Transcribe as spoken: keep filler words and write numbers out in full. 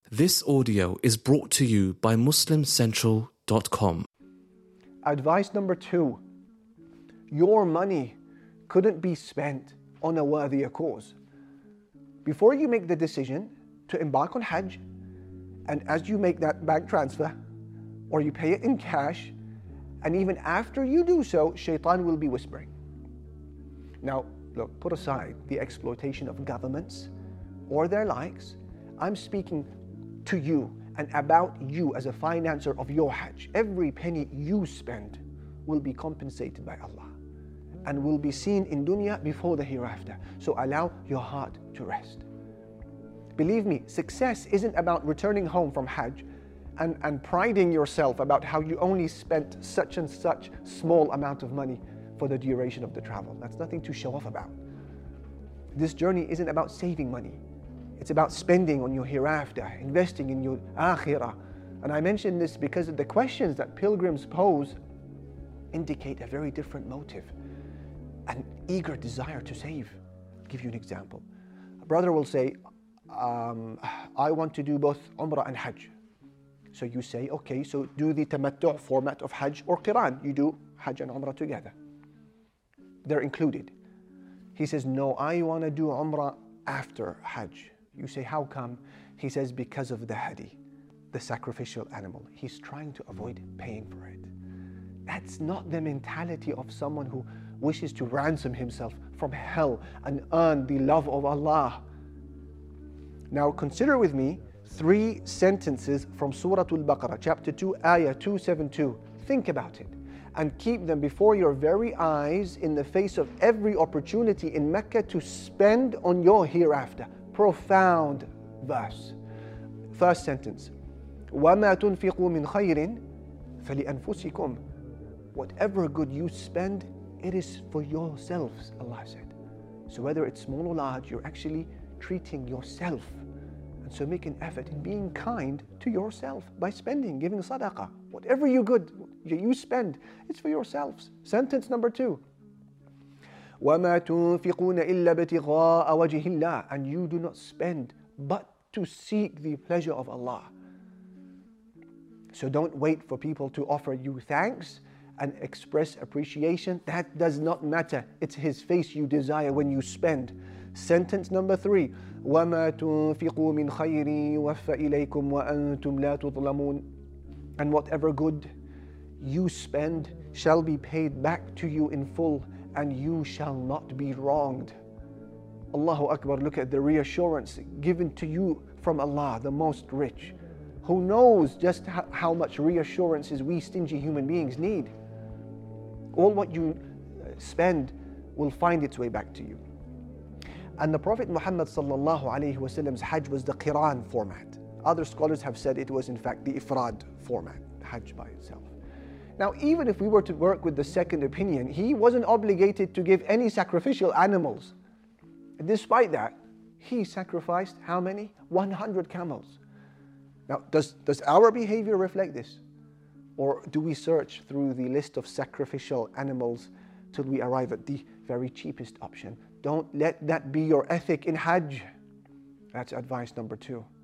This audio is brought to you by muslim central dot com. Advice number two, your money couldn't be spent on a worthier cause. Before you make the decision to embark on Hajj, and as you make that bank transfer, or you pay it in cash, and even after you do so, shaitan will be whispering. Now, look, put aside the exploitation of governments or their likes. I'm speaking to you and about you as a financer of your Hajj. Every penny you spend will be compensated by Allah and will be seen in dunya before the hereafter. So allow your heart to rest. Believe me, success isn't about returning home from Hajj and, and priding yourself about how you only spent such and such small amount of money for the duration of the travel. That's nothing to show off about. This journey isn't about saving money. It's about spending on your hereafter, investing in your akhirah. And I mention this because the questions that pilgrims pose indicate a very different motive, an eager desire to save. I'll give you an example. A brother will say, um, I want to do both Umrah and Hajj. So you say, okay, so do the tamattu' format of Hajj or Qiran. You do Hajj and Umrah together. They're included. He says, no, I want to do Umrah after Hajj. You say, how come? He says, because of the hadi, the sacrificial animal. He's trying to avoid paying for it. That's not the mentality of someone who wishes to ransom himself from hell and earn the love of Allah. Now consider with me three sentences from Surah Al-Baqarah, chapter two, ayah two seventy-two. Think about it and keep them before your very eyes in the face of every opportunity in Mecca to spend on your hereafter. Profound verse. First sentence, وَمَا تُنْفِقُوا مِنْ خَيْرٍ فَلِأَنفُسِكُمْ. Whatever good you spend, it is for yourselves, Allah said. So whether it's small or large, you're actually treating yourself. And so make an effort in being kind to yourself by spending, giving sadaqah. Whatever you good you spend, it's for yourselves. Sentence number two, وَمَا تُنْفِقُونَ إِلَّا ابْتِغَاءَ وَجْهِ اللَّهِ. And you do not spend but to seek the pleasure of Allah. So don't wait for people to offer you thanks and express appreciation. That does not matter. It's His face you desire when you spend. Sentence number three, وَمَا تُنْفِقُوا مِنْ خَيْرٍ يُوَفَّ إِلَيْكُمْ وَأَنْتُمْ لَا تُظْلَمُونَ. And whatever good you spend shall be paid back to you in full, and you shall not be wronged. Allahu Akbar, look at the reassurance given to you from Allah, the most rich, who knows just how, how much reassurances we stingy human beings need. All what you spend will find its way back to you. And the Prophet Muhammad sallallahu alaihi wasallam's Hajj was the Qiran format. Other scholars have said it was in fact the Ifrad format, Hajj by itself. Now, even if we were to work with the second opinion, he wasn't obligated to give any sacrificial animals. Despite that, he sacrificed how many? one hundred camels. Now, does, does our behavior reflect this? Or do we search through the list of sacrificial animals till we arrive at the very cheapest option? Don't let that be your ethic in Hajj. That's advice number two.